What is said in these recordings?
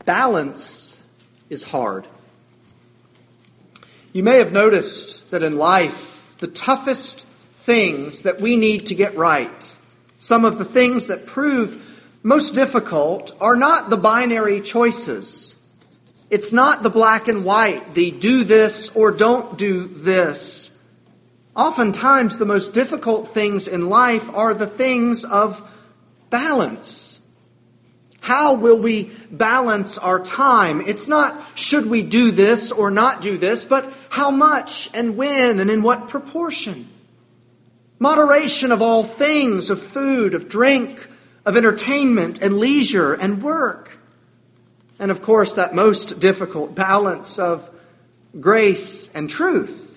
balance is hard. You may have noticed that in life, the toughest things that we need to get right, some of the things that prove most difficult, are not the binary choices. It's not the black and white, the do this or don't do this. Oftentimes, the most difficult things in life are the things of balance. How will we balance our time? It's not should we do this or not do this, but how much and when and in what proportion. Moderation of all things, of food, of drink, of entertainment and leisure and work. And of course, that most difficult balance of grace and truth.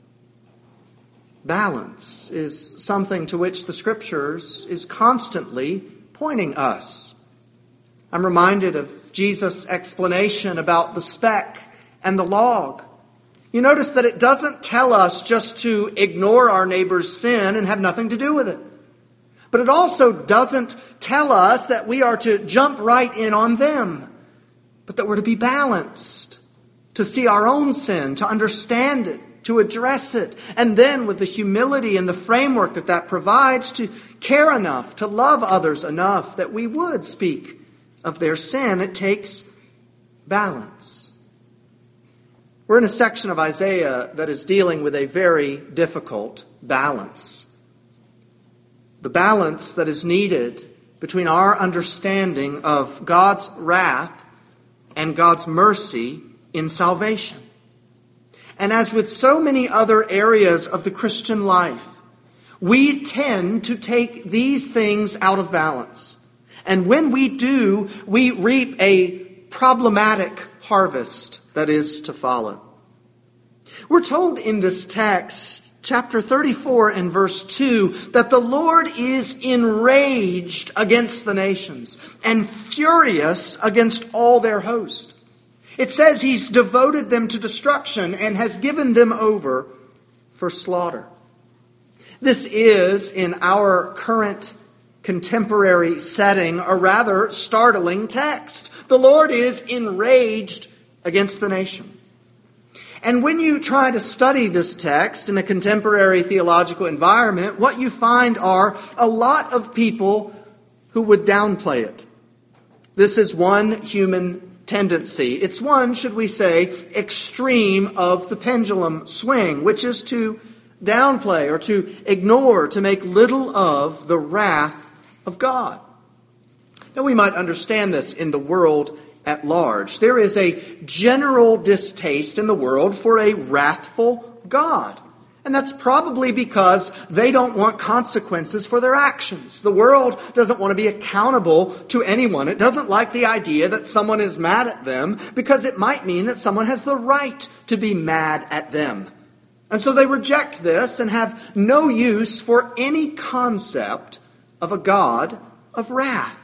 Balance is something to which the Scriptures is constantly pointing us. I'm reminded of Jesus' explanation about the speck and the log. You notice that it doesn't tell us just to ignore our neighbor's sin and have nothing to do with it. But it also doesn't tell us that we are to jump right in on them, but that we're to be balanced, to see our own sin, to understand it, to address it, and then with the humility and the framework that that provides, to care enough, to love others enough that we would speak of their sin. It takes balance. We're in a section of Isaiah that is dealing with a very difficult balance. The balance that is needed between our understanding of God's wrath and God's mercy in salvation. And as with so many other areas of the Christian life, we tend to take these things out of balance. And when we do, we reap a problematic harvest that is to follow. We're told in this text, chapter 34 and verse 2, that the Lord is enraged against the nations and furious against all their host. It says He's devoted them to destruction and has given them over for slaughter. This is, in our current contemporary setting, a rather startling text. The Lord is enraged against the nation. And when you try to study this text in a contemporary theological environment, what you find are a lot of people who would downplay it. This is one human tendency. It's one, should we say, extreme of the pendulum swing, which is to downplay or to ignore, to make little of the wrath of God. Now, we might understand this in the world at large. There is a general distaste in the world for a wrathful God. And that's probably because they don't want consequences for their actions. The world doesn't want to be accountable to anyone. It doesn't like the idea that someone is mad at them because it might mean that someone has the right to be mad at them. And so they reject this and have no use for any concept of a God of wrath.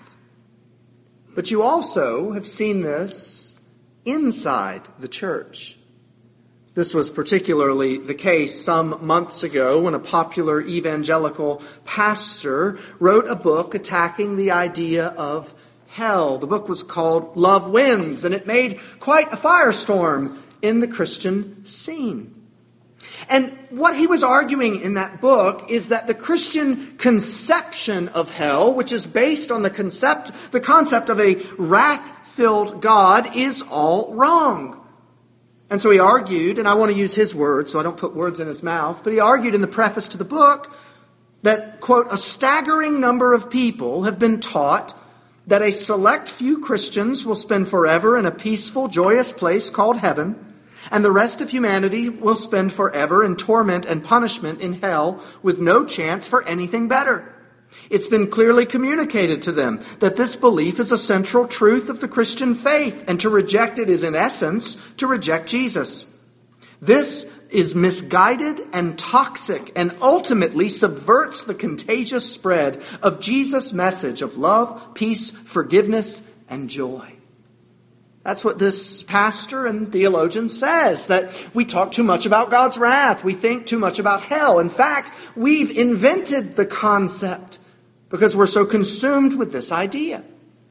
But you also have seen this inside the church. This was particularly the case some months ago when a popular evangelical pastor wrote a book attacking the idea of hell. The book was called Love Wins, and it made quite a firestorm in the Christian scene. And what he was arguing in that book is that the Christian conception of hell, which is based on the concept of a wrath-filled God, is all wrong. And so he argued, and I want to use his words so I don't put words in his mouth, but he argued in the preface to the book that, quote, a staggering number of people have been taught that a select few Christians will spend forever in a peaceful, joyous place called heaven, and the rest of humanity will spend forever in torment and punishment in hell with no chance for anything better. It's been clearly communicated to them that this belief is a central truth of the Christian faith, and to reject it is, in essence, to reject Jesus. This is misguided and toxic and ultimately subverts the contagious spread of Jesus' message of love, peace, forgiveness, and joy. That's what this pastor and theologian says, that we talk too much about God's wrath. We think too much about hell. In fact, we've invented the concept because we're so consumed with this idea.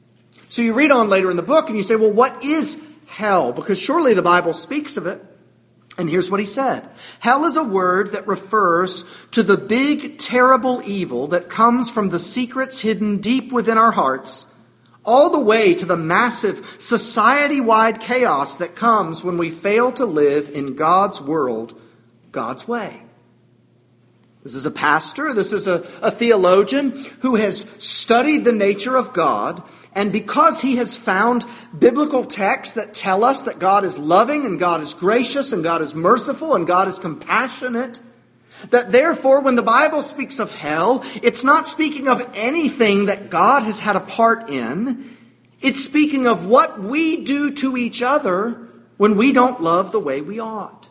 So you read on later in the book and you say, well, what is hell? Because surely the Bible speaks of it. And here's what he said. Hell is a word that refers to the big, terrible evil that comes from the secrets hidden deep within our hearts, all the way to the massive society-wide chaos that comes when we fail to live in God's world, God's way. This is a pastor, this is a theologian who has studied the nature of God, and because he has found biblical texts that tell us that God is loving and God is gracious and God is merciful and God is compassionate, that therefore when the Bible speaks of hell, it's not speaking of anything that God has had a part in. It's speaking of what we do to each other when we don't love the way we ought.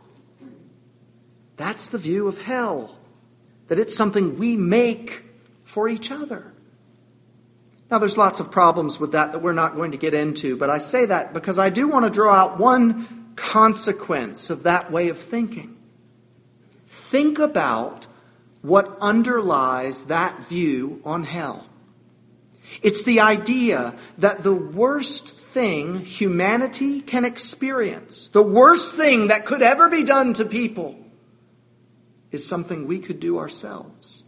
That's the view of hell, that it's something we make for each other. Now, there's lots of problems with that we're not going to get into, but I say that because I do want to draw out one consequence of that way of thinking. Think about what underlies that view on hell. It's the idea that the worst thing humanity can experience, the worst thing that could ever be done to people, is something we could do ourselves.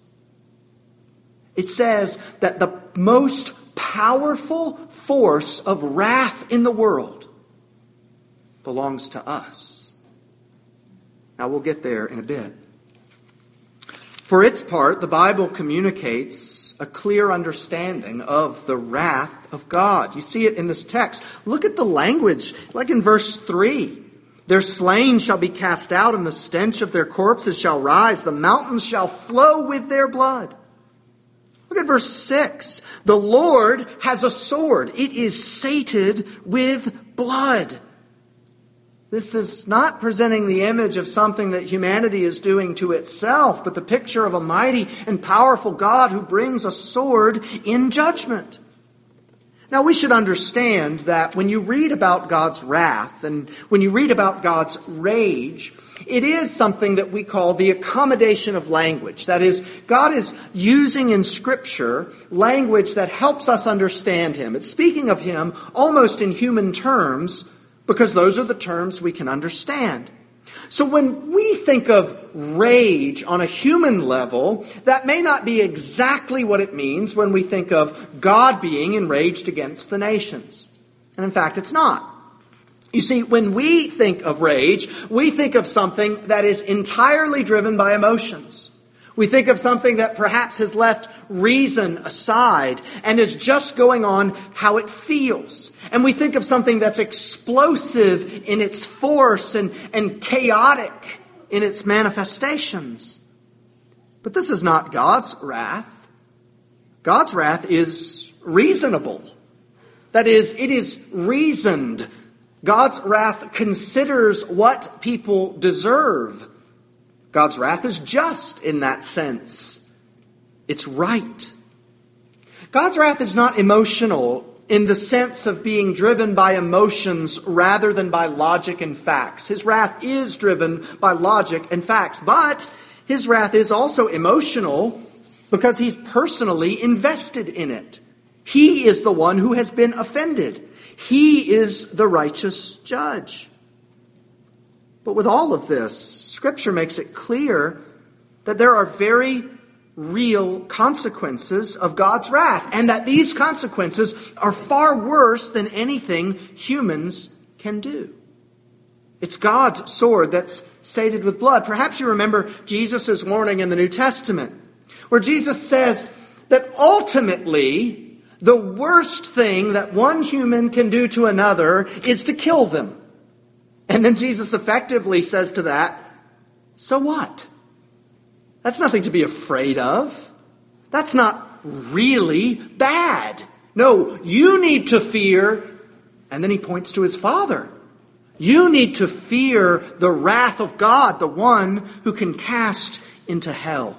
It says that the most powerful force of wrath in the world belongs to us. Now we'll get there in a bit. For its part, the Bible communicates a clear understanding of the wrath of God. You see it in this text. Look at the language, like in verse 3. Their slain shall be cast out, and the stench of their corpses shall rise. The mountains shall flow with their blood. Look at verse 6. The Lord has a sword. It is sated with blood. This is not presenting the image of something that humanity is doing to itself, but the picture of a mighty and powerful God who brings a sword in judgment. Now, we should understand that when you read about God's wrath and when you read about God's rage, it is something that we call the accommodation of language. That is, God is using in Scripture language that helps us understand Him. It's speaking of Him almost in human terms because those are the terms we can understand. So when we think of rage on a human level, that may not be exactly what it means when we think of God being enraged against the nations. And in fact, it's not. You see, when we think of rage, we think of something that is entirely driven by emotions. We think of something that perhaps has left reason aside and is just going on how it feels. And we think of something that's explosive in its force and chaotic in its manifestations. But this is not God's wrath. God's wrath is reasonable. That is, it is reasoned. God's wrath considers what people deserve. God's wrath is just in that sense. It's right. God's wrath is not emotional in the sense of being driven by emotions rather than by logic and facts. His wrath is driven by logic and facts, but His wrath is also emotional because He's personally invested in it. He is the one who has been offended. He is the righteous judge. But with all of this, Scripture makes it clear that there are very real consequences of God's wrath, and that these consequences are far worse than anything humans can do. It's God's sword that's sated with blood. Perhaps you remember Jesus' warning in the New Testament, where Jesus says that ultimately the worst thing that one human can do to another is to kill them. And then Jesus effectively says to that, so what? That's nothing to be afraid of. That's not really bad. No, you need to fear, and then He points to His Father. You need to fear the wrath of God, the one who can cast into hell.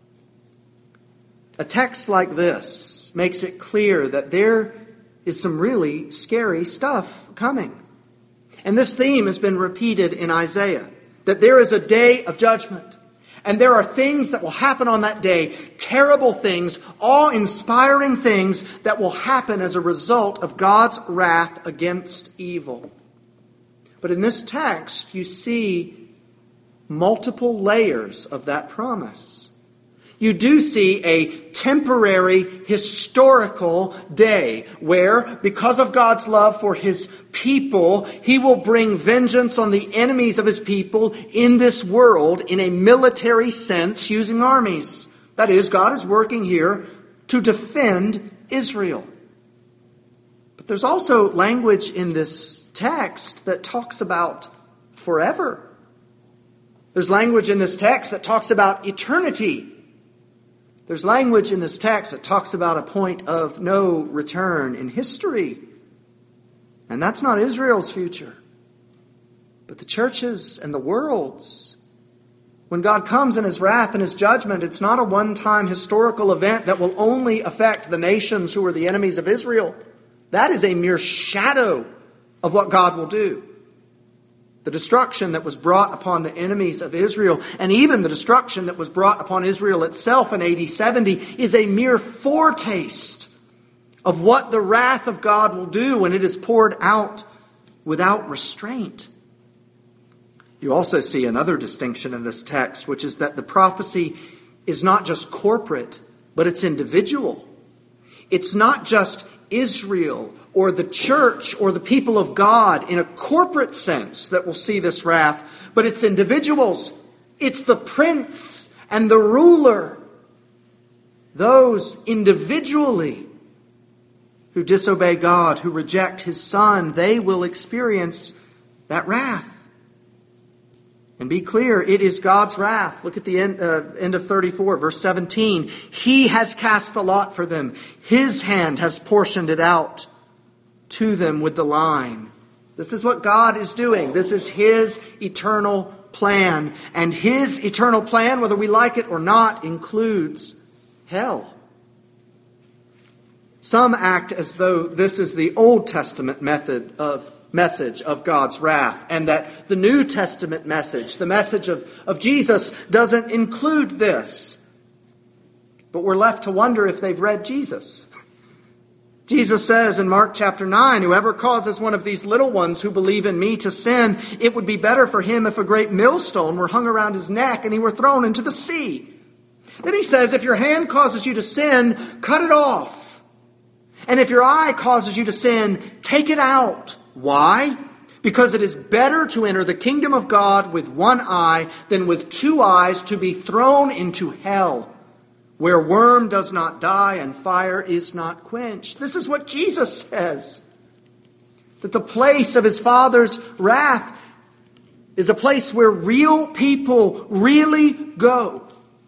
A text like this makes it clear that there is some really scary stuff coming. And this theme has been repeated in Isaiah, that there is a day of judgment. And there are things that will happen on that day terrible things, awe-inspiring things that will happen as a result of God's wrath against evil. But in this text, you see multiple layers of that promise. You do see a temporary historical day where, because of God's love for His people, He will bring vengeance on the enemies of His people in this world in a military sense using armies. That is, God is working here to defend Israel. But there's also language in this text that talks about forever. There's language in this text that talks about eternity. There's language in this text that talks about a point of no return in history. And that's not Israel's future, but the church's and the world's. When God comes in His wrath and His judgment, it's not a one-time historical event that will only affect the nations who are the enemies of Israel. That is a mere shadow of what God will do. The destruction that was brought upon the enemies of Israel, and even the destruction that was brought upon Israel itself in AD 70, is a mere foretaste of what the wrath of God will do when it is poured out without restraint. You also see another distinction in this text, which is that the prophecy is not just corporate, but it's individual. It's not just Israel or the church or the people of God in a corporate sense that will see this wrath, but it's individuals. It's the prince and the ruler. Those individually who disobey God, who reject His Son, they will experience that wrath. And be clear, it is God's wrath. Look at the end of 34, verse 17. He has cast the lot for them. His hand has portioned it out to them with the line. This is what God is doing. This is His eternal plan. And His eternal plan, whether we like it or not, includes hell. Some act as though this is the Old Testament message of God's wrath, and that the New Testament message, the message of Jesus, doesn't include this. But we're left to wonder if they've read Jesus. Jesus says in Mark chapter 9, whoever causes one of these little ones who believe in me to sin, it would be better for him if a great millstone were hung around his neck and he were thrown into the sea. Then He says, if your hand causes you to sin, cut it off. And if your eye causes you to sin, take it out. Why? Because it is better to enter the kingdom of God with one eye than with two eyes to be thrown into hell, where worm does not die and fire is not quenched. This is what Jesus says. That the place of His Father's wrath is a place where real people really go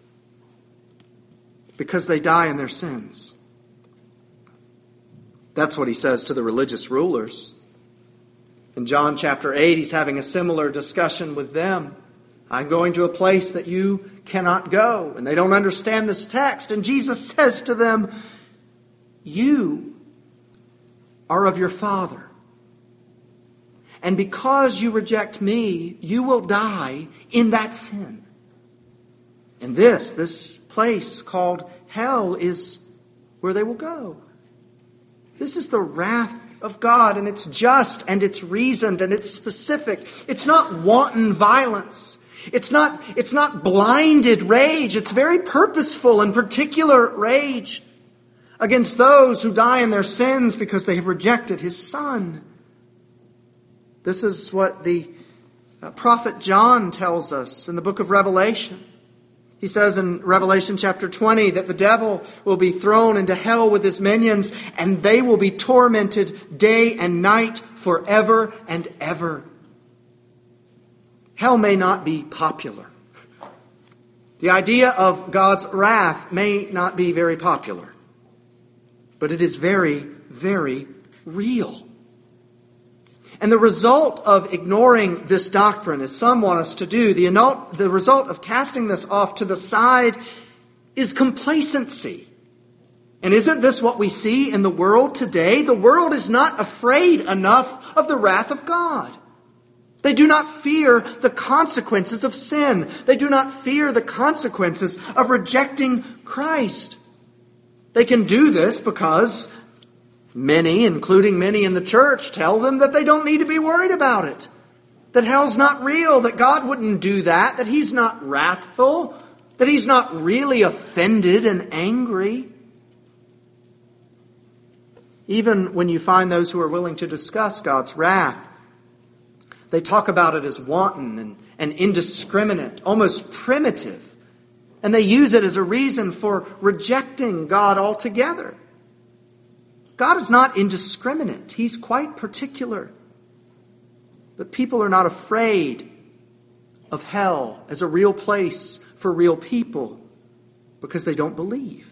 because they die in their sins. That's what He says to the religious rulers. In John chapter 8, He's having a similar discussion with them. I'm going to a place that you cannot go. And they don't understand this text. And Jesus says to them, you are of your father. And because you reject me, you will die in that sin. And this place called hell is where they will go. This is the wrath of God, and it's just, and it's reasoned, and it's specific. It's not wanton violence. It's not blinded rage. It's very purposeful and particular rage against those who die in their sins because they have rejected His Son. This is what the prophet John tells us in the book of Revelation. He says in Revelation chapter 20 that the devil will be thrown into hell with his minions, and they will be tormented day and night forever and ever. Hell may not be popular. The idea of God's wrath may not be very popular. But it is very, very real. And the result of ignoring this doctrine, as some want us to do, the result of casting this off to the side is complacency. And isn't this what we see in the world today? The world is not afraid enough of the wrath of God. They do not fear the consequences of sin. They do not fear the consequences of rejecting Christ. They can do this because many, including many in the church, tell them that they don't need to be worried about it. That hell's not real, that God wouldn't do that, that He's not wrathful, that He's not really offended and angry. Even when you find those who are willing to discuss God's wrath, they talk about it as wanton and indiscriminate, almost primitive. And they use it as a reason for rejecting God altogether. God is not indiscriminate. He's quite particular. But people are not afraid of hell as a real place for real people because they don't believe.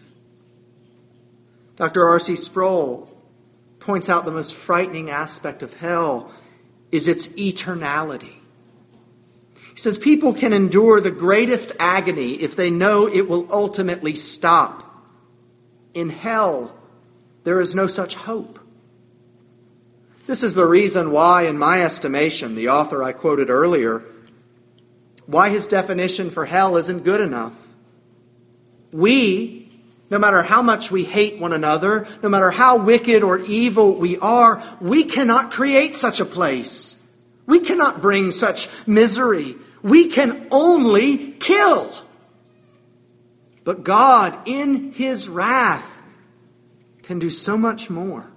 Dr. R.C. Sproul points out the most frightening aspect of hell is its eternality. He says people can endure the greatest agony if they know it will ultimately stop. In hell, there is no such hope. This is the reason why, in my estimation, the author I quoted earlier, why his definition for hell isn't good enough. We, no matter how much we hate one another, no matter how wicked or evil we are, we cannot create such a place. We cannot bring such misery. We can only kill. But God, in His wrath, can do so much more.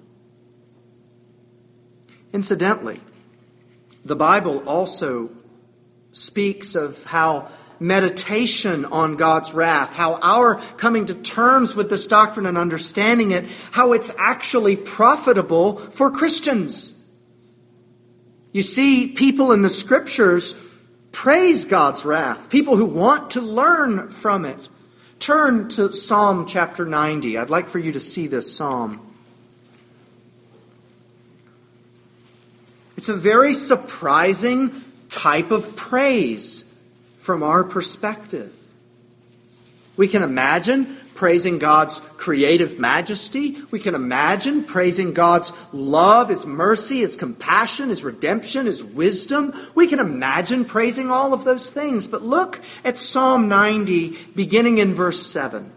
Incidentally, the Bible also speaks of how meditation on God's wrath, how our coming to terms with this doctrine and understanding it, how it's actually profitable for Christians. You see, people in the Scriptures praise God's wrath, people who want to learn from it. Turn to Psalm chapter 90. I'd like for you to see this psalm. It's a very surprising type of praise from our perspective. We can imagine praising God's creative majesty. We can imagine praising God's love, His mercy, His compassion, His redemption, His wisdom. We can imagine praising all of those things. But look at Psalm 90, beginning in verse 7.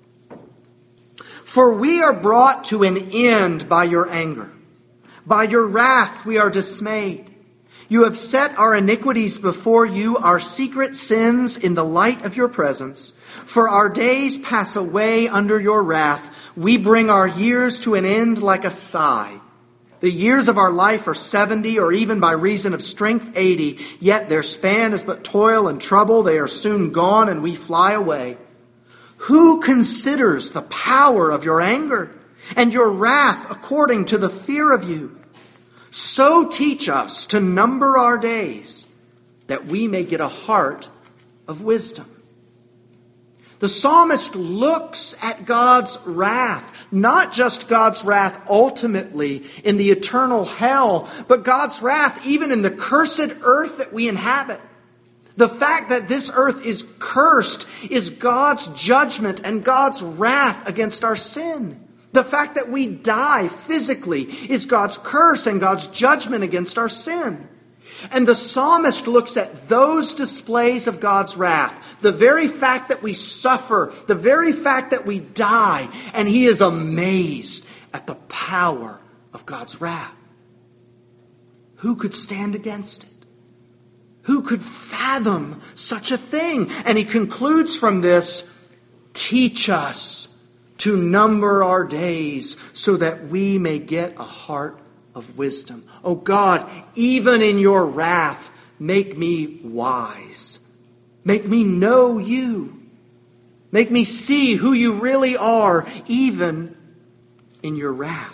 For we are brought to an end by your anger. By your wrath we are dismayed. You have set our iniquities before you, our secret sins in the light of your presence. For our days pass away under your wrath. We bring our years to an end like a sigh. The years of our life are 70, or even by reason of strength 80. Yet their span is but toil and trouble. They are soon gone and we fly away. Who considers the power of your anger and your wrath according to the fear of you? So teach us to number our days, that we may get a heart of wisdom. The psalmist looks at God's wrath, not just God's wrath ultimately in the eternal hell, but God's wrath even in the cursed earth that we inhabit. The fact that this earth is cursed is God's judgment and God's wrath against our sin. The fact that we die physically is God's curse and God's judgment against our sin. And the psalmist looks at those displays of God's wrath, the very fact that we suffer, the very fact that we die, and he is amazed at the power of God's wrath. Who could stand against it? Who could fathom such a thing? And he concludes from this, teach us to number our days so that we may get a heart of wisdom. Oh God, even in your wrath, make me wise. Make me know you. Make me see who you really are, even in your wrath.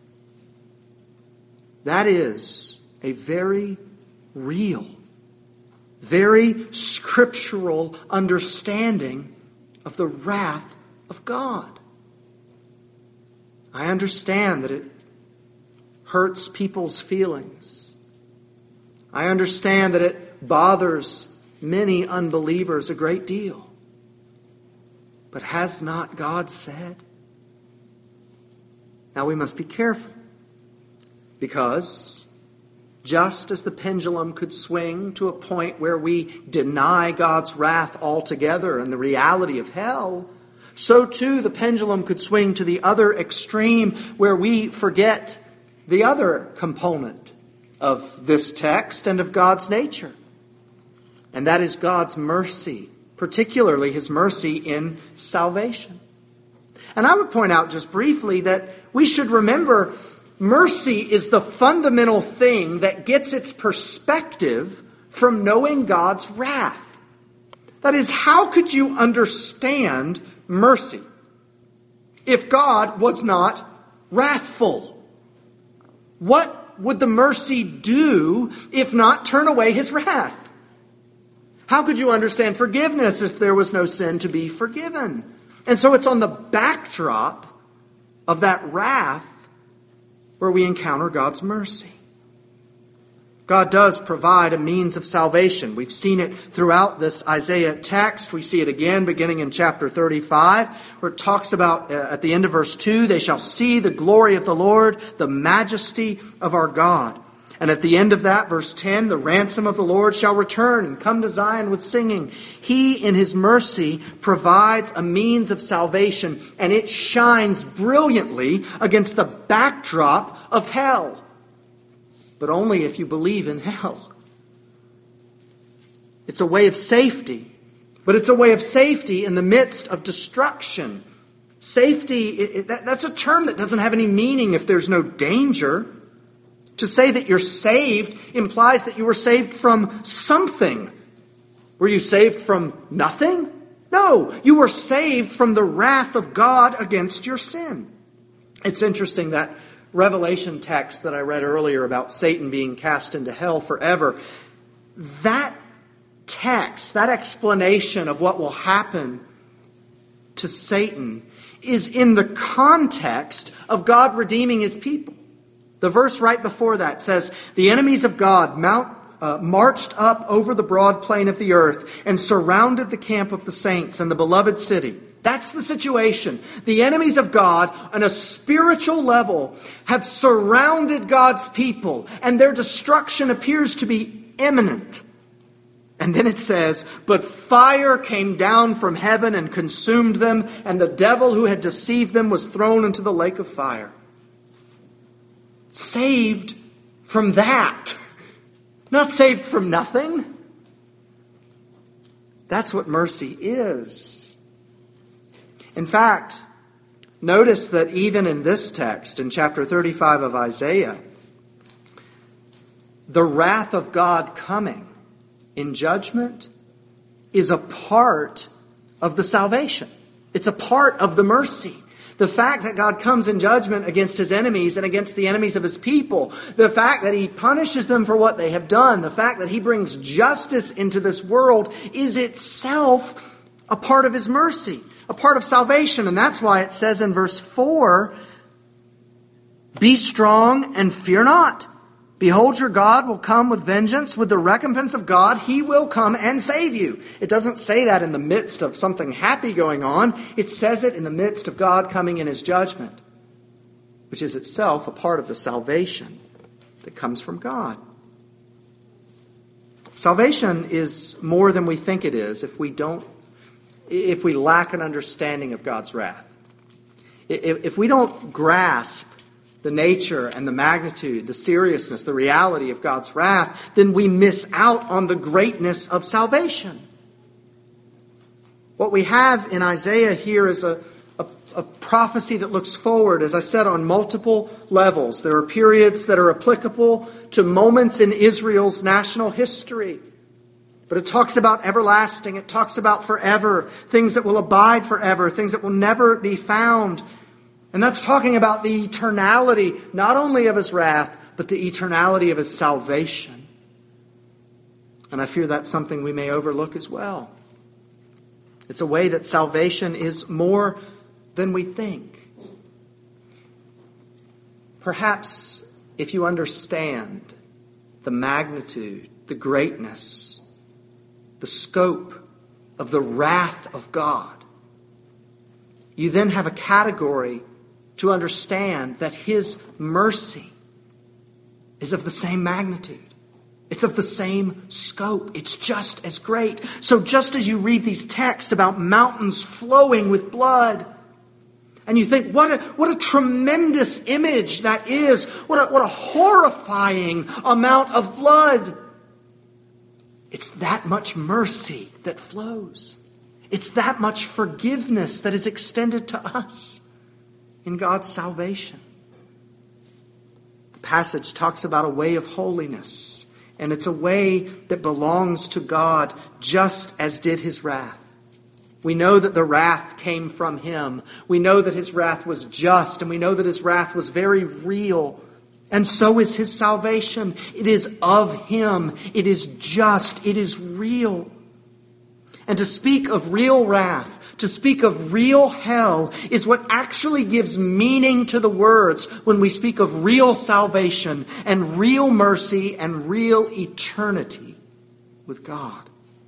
That is a very real, very scriptural understanding of the wrath of God. I understand that it hurts people's feelings. I understand that it bothers many unbelievers a great deal. But has not God said? Now we must be careful, because just as the pendulum could swing to a point where we deny God's wrath altogether and the reality of hell, so too the pendulum could swing to the other extreme where we forget the other component of this text and of God's nature. And that is God's mercy, particularly His mercy in salvation. And I would point out just briefly that we should remember mercy is the fundamental thing that gets its perspective from knowing God's wrath. That is, how could you understand mercy if God was not wrathful? What would the mercy do if not turn away His wrath? How could you understand forgiveness if there was no sin to be forgiven? And so it's on the backdrop of that wrath where we encounter God's mercy. God does provide a means of salvation. We've seen it throughout this Isaiah text. We see it again beginning in chapter 35, where it talks about, at the end of verse 2, they shall see the glory of the Lord, the majesty of our God. And at the end of that, verse 10, the ransom of the Lord shall return and come to Zion with singing. He, in His mercy, provides a means of salvation, and it shines brilliantly against the backdrop of hell. But only if you believe in hell. It's a way of safety, but it's a way of safety in the midst of destruction. Safety, that's a term that doesn't have any meaning if there's no danger. To say that you're saved implies that you were saved from something. Were you saved from nothing? No, you were saved from the wrath of God against your sin. It's interesting that Revelation text that I read earlier about Satan being cast into hell forever. That text, that explanation of what will happen to Satan is in the context of God redeeming His people. The verse right before that says, the enemies of God marched up over the broad plain of the earth and surrounded the camp of the saints and the beloved city. That's the situation. The enemies of God on a spiritual level have surrounded God's people, and their destruction appears to be imminent. And then it says, but fire came down from heaven and consumed them, and the devil who had deceived them was thrown into the lake of fire. Saved from that. Not saved from nothing. That's what mercy is. In fact, notice that even in this text, in chapter 35 of Isaiah, the wrath of God coming in judgment is a part of the salvation. It's a part of the mercy. The fact that God comes in judgment against His enemies and against the enemies of His people, the fact that He punishes them for what they have done, the fact that He brings justice into this world is itself a part of His mercy, a part of salvation. And that's why it says in verse 4, be strong and fear not. Behold, your God will come with vengeance, with the recompense of God. He will come and save you. It doesn't say that in the midst of something happy going on. It says it in the midst of God coming in His judgment, which is itself a part of the salvation that comes from God. Salvation is more than we think it is if we lack an understanding of God's wrath. If we don't grasp the nature and the magnitude, the seriousness, the reality of God's wrath, then we miss out on the greatness of salvation. What we have in Isaiah here is a prophecy that looks forward, as I said, on multiple levels. There are periods that are applicable to moments in Israel's national history. But it talks about everlasting. It talks about forever, things that will abide forever, things that will never be found. And that's talking about the eternality, not only of His wrath, but the eternality of His salvation. And I fear that's something we may overlook as well. It's a way that salvation is more than we think. Perhaps if you understand the magnitude, the greatness, the scope of the wrath of God, you then have a category to understand that His mercy is of the same magnitude. It's of the same scope. It's just as great. So just as you read these texts about mountains flowing with blood, and you think, what a tremendous image that is. What a horrifying amount of blood. It's that much mercy that flows. It's that much forgiveness that is extended to us in God's salvation. The passage talks about a way of holiness, and it's a way that belongs to God just as did his wrath. We know that the wrath came from him. We know that his wrath was just, and we know that his wrath was very real. And so is his salvation. It is of him. It is just. It is real. And to speak of real wrath, to speak of real hell, is what actually gives meaning to the words when we speak of real salvation and real mercy and real eternity with God.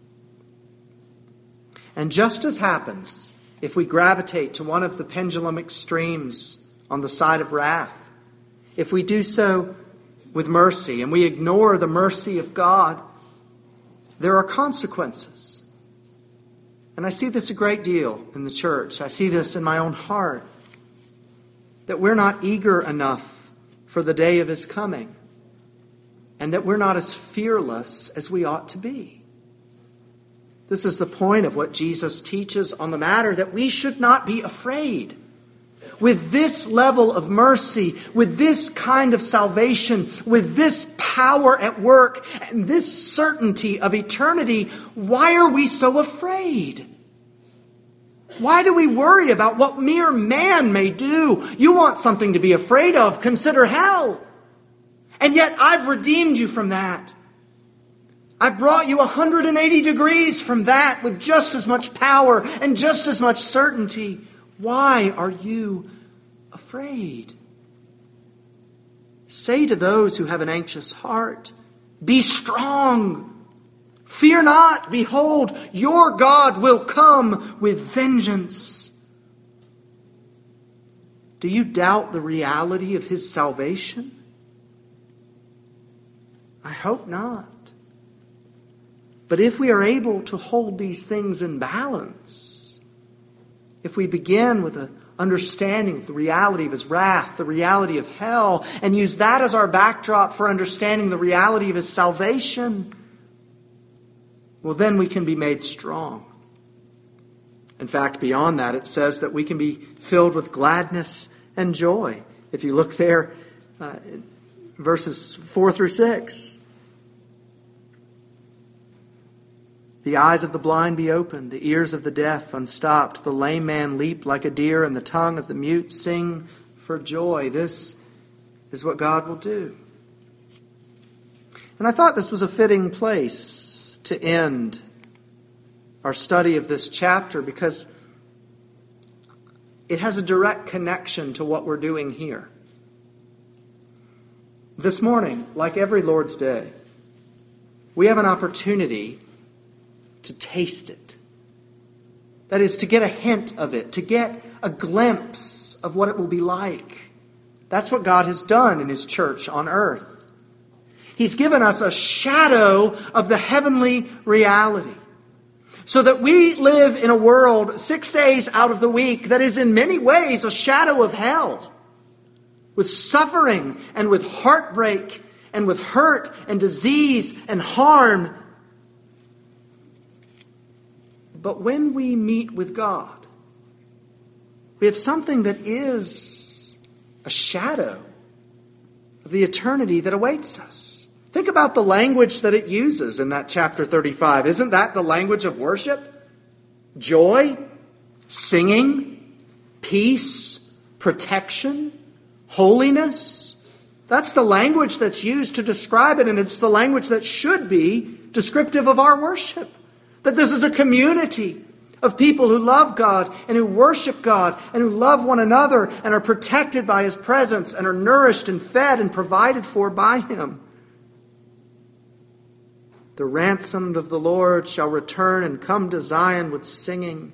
And just as happens if we gravitate to one of the pendulum extremes on the side of wrath, if we do so with mercy and we ignore the mercy of God, there are consequences. And I see this a great deal in the church. I see this in my own heart, that we're not eager enough for the day of his coming, and that we're not as fearless as we ought to be. This is the point of what Jesus teaches on the matter, that we should not be afraid. With this level of mercy, with this kind of salvation, with this power at work, and this certainty of eternity, why are we so afraid? Why do we worry about what mere man may do? You want something to be afraid of, consider hell. And yet I've redeemed you from that. I've brought you 180 degrees from that with just as much power and just as much certainty. Why are you afraid? Say to those who have an anxious heart, be strong. Fear not. Behold, your God will come with vengeance. Do you doubt the reality of his salvation? I hope not. But if we are able to hold these things in balance, if we begin with an understanding of the reality of his wrath, the reality of hell, and use that as our backdrop for understanding the reality of his salvation, well, then we can be made strong. In fact, beyond that, it says that we can be filled with gladness and joy. If you look there, verses 4 through 6. The eyes of the blind be opened, the ears of the deaf unstopped, the lame man leap like a deer, and the tongue of the mute sing for joy. This is what God will do. And I thought this was a fitting place to end our study of this chapter, because it has a direct connection to what we're doing here. This morning, like every Lord's Day, we have an opportunity to taste it. That is, to get a hint of it, to get a glimpse of what it will be like. That's what God has done in his church on earth. He's given us a shadow of the heavenly reality, so that we live in a world 6 days out of the week that is in many ways a shadow of hell, with suffering and with heartbreak and with hurt and disease and harm. But when we meet with God, we have something that is a shadow of the eternity that awaits us. Think about the language that it uses in that chapter 35. Isn't that the language of worship? Joy, singing, peace, protection, holiness. That's the language that's used to describe it, and it's the language that should be descriptive of our worship. That this is a community of people who love God and who worship God and who love one another and are protected by his presence and are nourished and fed and provided for by him. The ransomed of the Lord shall return and come to Zion with singing.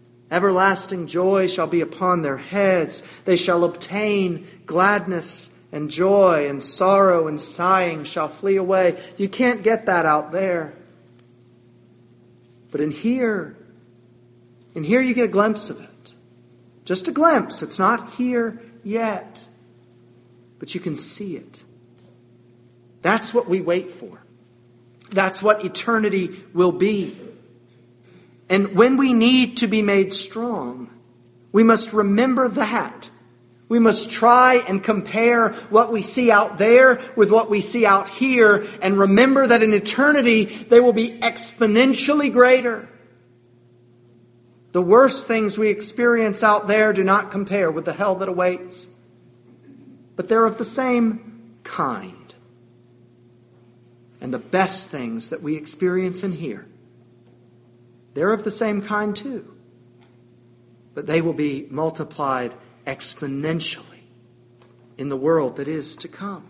Everlasting joy shall be upon their heads. They shall obtain gladness and joy and sorrow and sighing shall flee away. You can't get that out there. But in here you get a glimpse of it. Just a glimpse. It's not here yet. But you can see it. That's what we wait for. That's what eternity will be. And when we need to be made strong, we must remember that. We must try and compare what we see out there with what we see out here, and remember that in eternity they will be exponentially greater. The worst things we experience out there do not compare with the hell that awaits, but they're of the same kind. And the best things that we experience in here, they're of the same kind too, but they will be multiplied exponentially in the world that is to come.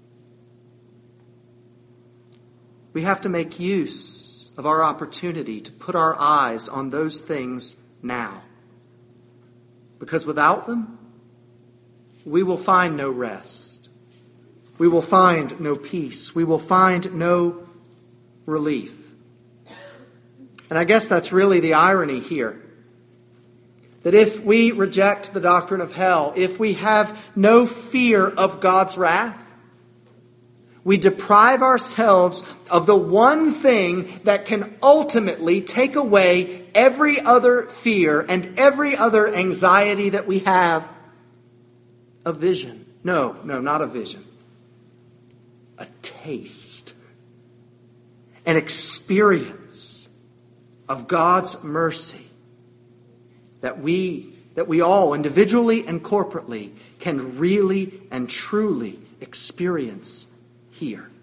We have to make use of our opportunity to put our eyes on those things now. Because without them, we will find no rest. We will find no peace. We will find no relief. And I guess that's really the irony here. That if we reject the doctrine of hell, if we have no fear of God's wrath, we deprive ourselves of the one thing that can ultimately take away every other fear and every other anxiety that we have. A vision. No, not a vision. A taste. An experience of God's mercy. That we all, individually and corporately, can really and truly experience here.